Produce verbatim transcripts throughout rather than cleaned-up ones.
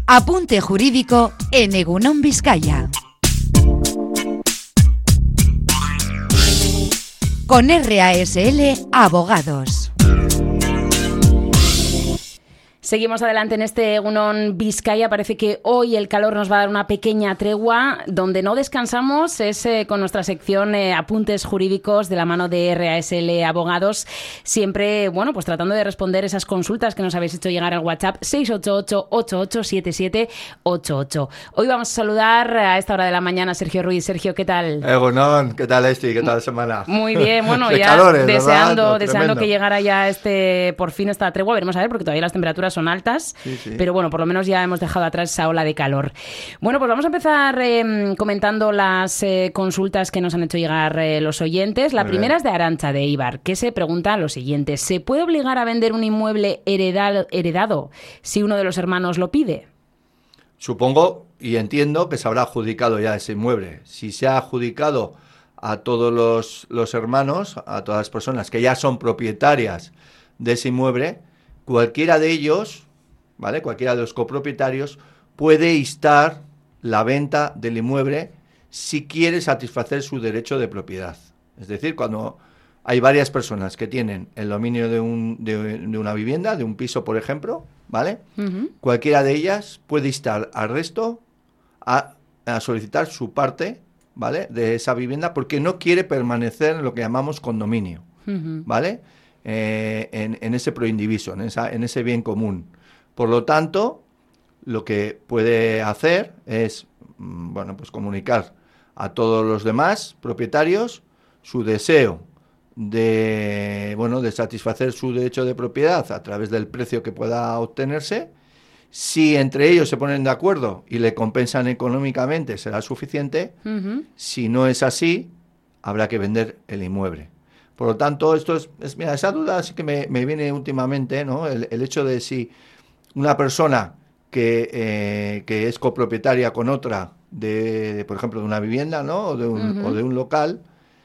Apunte jurídico en Egunon Vizcaya. Con R A S L Abogados. Seguimos adelante en este Egunon Vizcaya. Parece que hoy el calor nos va a dar una pequeña tregua. Donde no descansamos es eh, con nuestra sección eh, Apuntes Jurídicos de la mano de R A S L Abogados. Siempre, bueno, pues tratando de responder esas consultas que nos habéis hecho llegar al WhatsApp seis ocho ocho, ocho ocho siete siete ocho ocho. Hoy vamos a saludar a esta hora de la mañana a Sergio Ruiz. Sergio, ¿qué tal? Egunon, ¿qué tal, Esti? ¿Qué tal la semana? Muy bien, bueno, ya calores, deseando, no, deseando que llegara ya este, por fin esta tregua. Veremos a ver, porque todavía las temperaturas son altas, sí, sí. Pero bueno, por lo menos ya hemos dejado atrás esa ola de calor. Bueno, pues vamos a empezar eh, comentando las eh, consultas que nos han hecho llegar eh, los oyentes. La Muy primera bien. es de Arantxa de Eibar, que se pregunta lo siguiente: ¿se puede obligar a vender un inmueble heredado, heredado si uno de los hermanos lo pide? Supongo y entiendo que se habrá adjudicado ya ese inmueble. Si se ha adjudicado a todos los, los hermanos, a todas las personas que ya son propietarias de ese inmueble, cualquiera de ellos, ¿vale? Cualquiera de los copropietarios puede instar la venta del inmueble si quiere satisfacer su derecho de propiedad. Es decir, cuando hay varias personas que tienen el dominio de, un, de, de una vivienda, de un piso, por ejemplo, ¿vale? Uh-huh. Cualquiera de ellas puede instar al resto a, a solicitar su parte, ¿vale?, de esa vivienda, porque no quiere permanecer en lo que llamamos condominio, uh-huh. ¿vale?, eh, en, en ese proindiviso, en, esa, en ese bien común. Por lo tanto, lo que puede hacer es, bueno, pues comunicar a todos los demás propietarios su deseo de, bueno, de satisfacer su derecho de propiedad a través del precio que pueda obtenerse. Si entre ellos se ponen de acuerdo y le compensan económicamente, será suficiente. Uh-huh. Si no es así, habrá que vender el inmueble. Por lo tanto, esto es, es mira, esa duda sí que me, me viene últimamente, ¿no? El, el hecho de si una persona que, eh, que es copropietaria con otra, de, de, por ejemplo, de una vivienda, ¿no?, o de un, uh-huh. o de un local,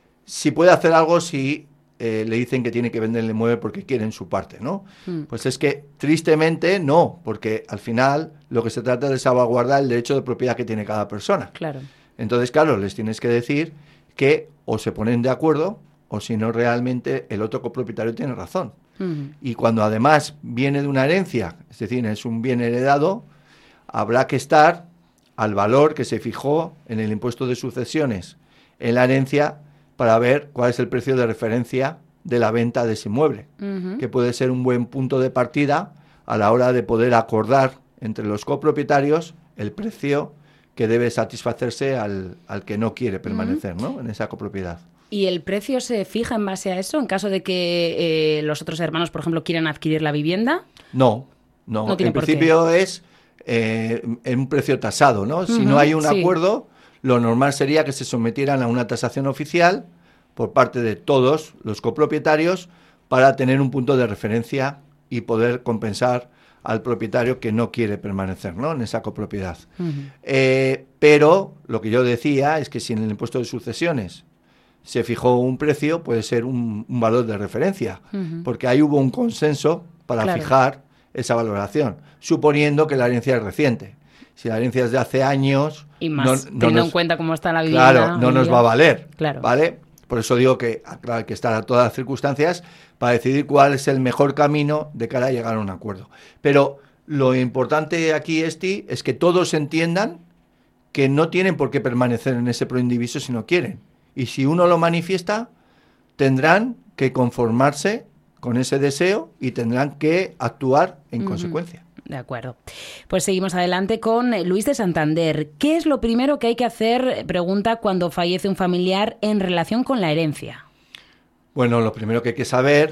si puede hacer algo si eh, le dicen que tiene que vender el inmueble porque quieren su parte, ¿no? Uh-huh. Pues es que, tristemente, no, porque al final lo que se trata es de salvaguardar el derecho de propiedad que tiene cada persona. Claro. Entonces, claro, les tienes que decir que o se ponen de acuerdo o si no, realmente el otro copropietario tiene razón. Uh-huh. Y cuando además viene de una herencia, es decir, es un bien heredado, habrá que estar al valor que se fijó en el impuesto de sucesiones en la herencia para ver cuál es el precio de referencia de la venta de ese inmueble, uh-huh. que puede ser un buen punto de partida a la hora de poder acordar entre los copropietarios el precio que debe satisfacerse al, al que no quiere permanecer, uh-huh. ¿no?, en esa copropiedad. ¿Y el precio se fija en base a eso en caso de que eh, los otros hermanos, por ejemplo, quieran adquirir la vivienda? No, no. no en principio qué. es eh, en un precio tasado, ¿no? Uh-huh, si no hay un sí. acuerdo, lo normal sería que se sometieran a una tasación oficial por parte de todos los copropietarios para tener un punto de referencia y poder compensar al propietario que no quiere permanecer, ¿no?, en esa copropiedad. Uh-huh. Eh, pero lo que yo decía es que si en el impuesto de sucesiones se fijó un precio, puede ser un, un valor de referencia, uh-huh. porque ahí hubo un consenso para claro. fijar esa valoración, suponiendo que la herencia es reciente. Si la herencia es de hace años... Y más, no, no teniendo nos, en cuenta cómo está la vivienda... Claro, no nos ya. va a valer, claro. ¿vale? Por eso digo que claro, hay que estar a todas las circunstancias para decidir cuál es el mejor camino de cara a llegar a un acuerdo. Pero lo importante aquí, Esti, es que todos entiendan que no tienen por qué permanecer en ese proindiviso si no quieren. Y si uno lo manifiesta, tendrán que conformarse con ese deseo y tendrán que actuar en uh-huh. consecuencia. De acuerdo. Pues seguimos adelante con Luis de Santander. ¿Qué es lo primero que hay que hacer, pregunta, cuando fallece un familiar en relación con la herencia? Bueno, lo primero que hay que saber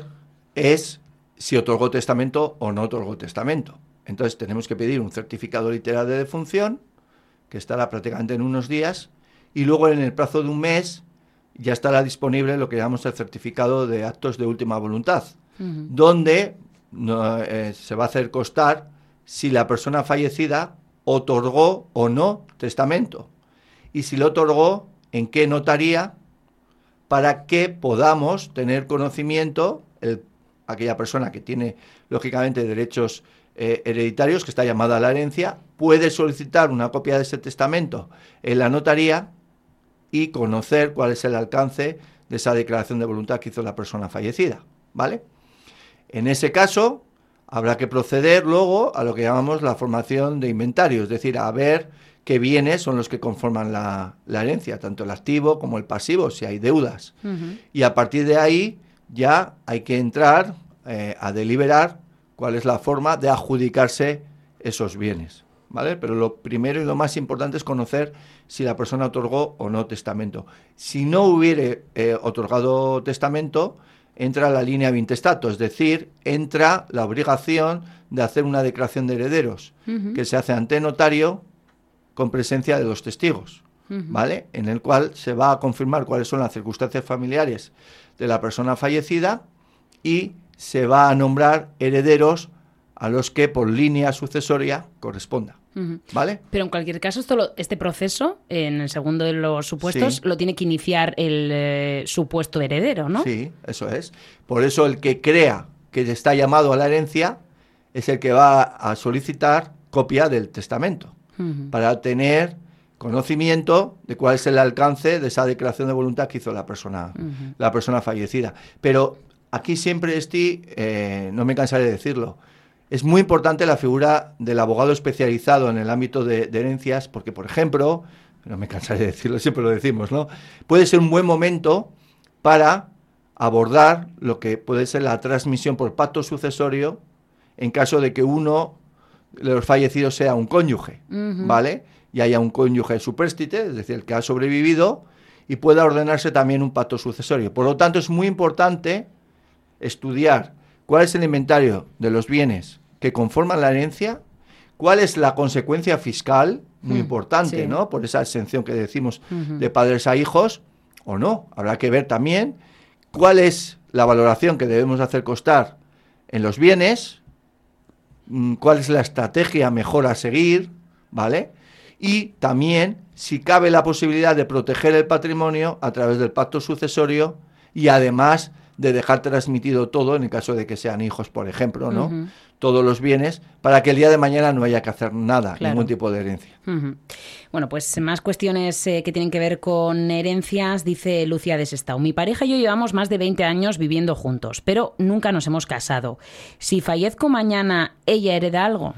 es si otorgó testamento o no otorgó testamento. Entonces tenemos que pedir un certificado literal de defunción, que estará prácticamente en unos días, y luego en el plazo de un mes ya estará disponible lo que llamamos el certificado de actos de última voluntad, uh-huh. donde no, eh, se va a hacer constar si la persona fallecida otorgó o no testamento, y si lo otorgó, en qué notaría, para que podamos tener conocimiento, el, aquella persona que tiene, lógicamente, derechos eh, hereditarios, que está llamada la herencia, puede solicitar una copia de ese testamento en la notaría y conocer cuál es el alcance de esa declaración de voluntad que hizo la persona fallecida, ¿vale? En ese caso, habrá que proceder luego a lo que llamamos la formación de inventario, es decir, a ver qué bienes son los que conforman la, la herencia, tanto el activo como el pasivo, si hay deudas. Uh-huh. Y a partir de ahí ya hay que entrar eh, a deliberar cuál es la forma de adjudicarse esos bienes, ¿vale? Pero lo primero y lo más importante es conocer si la persona otorgó o no testamento. Si no hubiere eh, otorgado testamento, entra la línea de intestato, es decir, entra la obligación de hacer una declaración de herederos, uh-huh. que se hace ante notario con presencia de los testigos, uh-huh. ¿vale? En el cual se va a confirmar cuáles son las circunstancias familiares de la persona fallecida y se va a nombrar herederos a los que por línea sucesoria corresponda, uh-huh. ¿vale? Pero en cualquier caso, esto lo, este proceso, en el segundo de los supuestos, sí. lo tiene que iniciar el eh, supuesto heredero, ¿no? Sí, eso es. Por eso el que crea que está llamado a la herencia es el que va a solicitar copia del testamento, uh-huh. para tener conocimiento de cuál es el alcance de esa declaración de voluntad que hizo la persona, uh-huh. la persona fallecida. Pero aquí siempre estoy, eh, no me cansaré de decirlo, es muy importante la figura del abogado especializado en el ámbito de, de herencias, porque, por ejemplo, no me cansaré de decirlo, siempre lo decimos, ¿no? Puede ser un buen momento para abordar lo que puede ser la transmisión por pacto sucesorio en caso de que uno de los fallecidos sea un cónyuge, uh-huh. ¿vale? Y haya un cónyuge supérstite, es decir, el que ha sobrevivido, y pueda ordenarse también un pacto sucesorio. Por lo tanto, es muy importante estudiar cuál es el inventario de los bienes que conforman la herencia, cuál es la consecuencia fiscal, muy mm, importante, sí. ¿no? Por esa exención que decimos uh-huh. de padres a hijos, o no. Habrá que ver también cuál es la valoración que debemos hacer constar en los bienes, cuál es la estrategia mejor a seguir, ¿vale? Y también si cabe la posibilidad de proteger el patrimonio a través del pacto sucesorio y además de dejar transmitido todo, en el caso de que sean hijos, por ejemplo, ¿no? Uh-huh. Todos los bienes, para que el día de mañana no haya que hacer nada, claro. ningún tipo de herencia. Uh-huh. Bueno, pues más cuestiones eh, que tienen que ver con herencias, dice Lucia de Sestao. Mi pareja y yo llevamos más de veinte años viviendo juntos, pero nunca nos hemos casado. Si fallezco mañana, ¿ella hereda algo?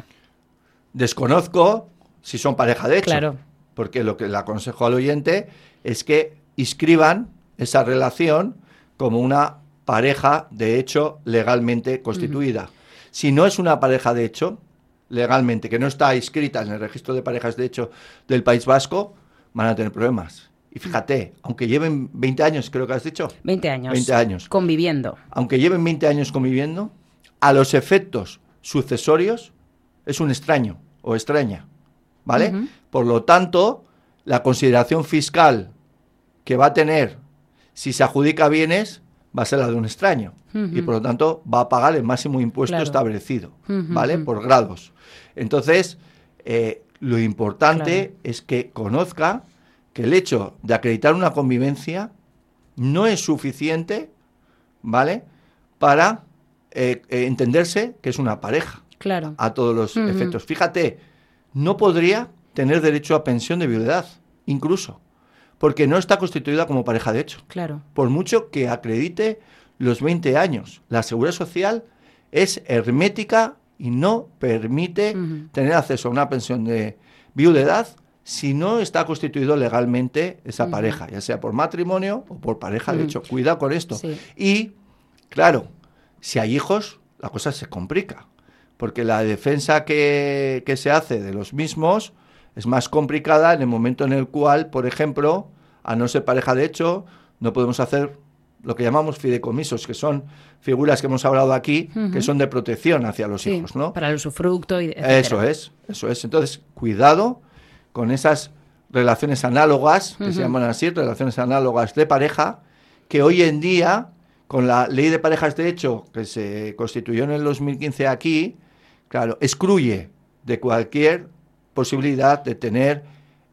Desconozco si son pareja de hecho, claro. porque lo que le aconsejo al oyente es que inscriban esa relación como una pareja de hecho legalmente constituida. Uh-huh. Si no es una pareja de hecho, legalmente, que no está inscrita en el registro de parejas de hecho del País Vasco, van a tener problemas. Y fíjate, aunque lleven veinte años, creo que has dicho. veinte años. veinte años. Conviviendo. Aunque lleven veinte años conviviendo, a los efectos sucesorios es un extraño o extraña, ¿vale? Uh-huh. Por lo tanto, la consideración fiscal que va a tener si se adjudica bienes va a ser la de un extraño uh-huh. y por lo tanto va a pagar el máximo impuesto claro. establecido, uh-huh. ¿vale? Por grados. Entonces, eh, lo importante claro. es que conozca que el hecho de acreditar una convivencia no es suficiente, ¿vale? Para eh, eh, entenderse que es una pareja claro. a todos los uh-huh. efectos. Fíjate, no podría tener derecho a pensión de viudedad, incluso, porque no está constituida como pareja de hecho. Claro. Por mucho que acredite los veinte años. La Seguridad Social es hermética y no permite uh-huh. tener acceso a una pensión de viudedad si no está constituido legalmente esa uh-huh. pareja, ya sea por matrimonio o por pareja uh-huh. de hecho. Cuidado con esto. Sí. Y, claro, si hay hijos, la cosa se complica, porque la defensa que, que se hace de los mismos es más complicada en el momento en el cual, por ejemplo, a no ser pareja de hecho, no podemos hacer lo que llamamos fideicomisos, que son figuras que hemos hablado aquí, uh-huh. que son de protección hacia los sí, hijos, ¿no? Para el usufructo y etcétera. Eso es, eso es. Entonces, cuidado con esas relaciones análogas, que uh-huh. se llaman así, relaciones análogas de pareja, que hoy en día, con la ley de parejas de hecho, que se constituyó en el dos mil quince aquí, claro, excluye de cualquier posibilidad de tener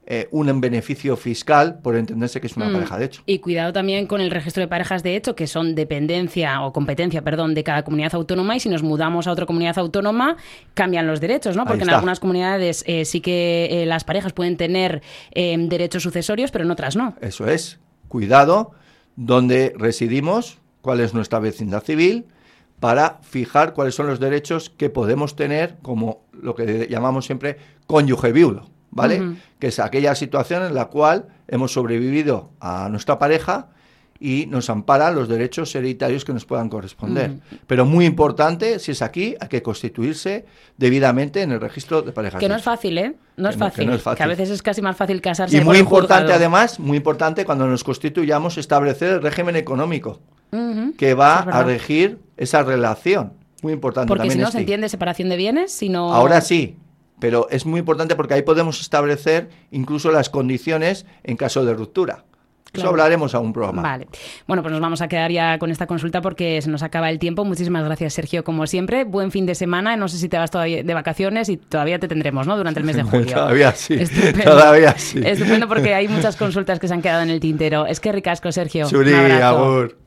eh, un beneficio fiscal por entenderse que es una mm. pareja de hecho. Y cuidado también con el registro de parejas de hecho, que son dependencia o competencia, perdón, de cada comunidad autónoma, y si nos mudamos a otra comunidad autónoma cambian los derechos, ¿no? Porque en algunas comunidades eh, sí que eh, las parejas pueden tener eh, derechos sucesorios, pero en otras no. Eso es. Cuidado donde residimos, cuál es nuestra vecindad civil, para fijar cuáles son los derechos que podemos tener como lo que llamamos siempre cónyuge viudo, ¿vale? Uh-huh. Que es aquella situación en la cual hemos sobrevivido a nuestra pareja y nos amparan los derechos hereditarios que nos puedan corresponder. Uh-huh. Pero muy importante, si es aquí, hay que constituirse debidamente en el registro de parejas. Que no es fácil, ¿eh? No es, que no, fácil, que no es fácil. Que a veces es casi más fácil casarse. Y muy importante, juzgado. además, muy importante cuando nos constituyamos establecer el régimen económico uh-huh. que va es a regir esa relación. Muy importante. Porque también si no este. se entiende separación de bienes, si no... Ahora sí, pero es muy importante porque ahí podemos establecer incluso las condiciones en caso de ruptura. Eso claro. Hablaremos a un programa. Vale. Bueno, pues nos vamos a quedar ya con esta consulta porque se nos acaba el tiempo. Muchísimas gracias, Sergio, como siempre. Buen fin de semana. No sé si te vas todavía de vacaciones y todavía te tendremos, ¿no? Durante el mes de julio. Todavía sí. Estupendo. Todavía sí. Estupendo porque hay muchas consultas que se han quedado en el tintero. Es que ricasco, Sergio. Churi, un abrazo. agur.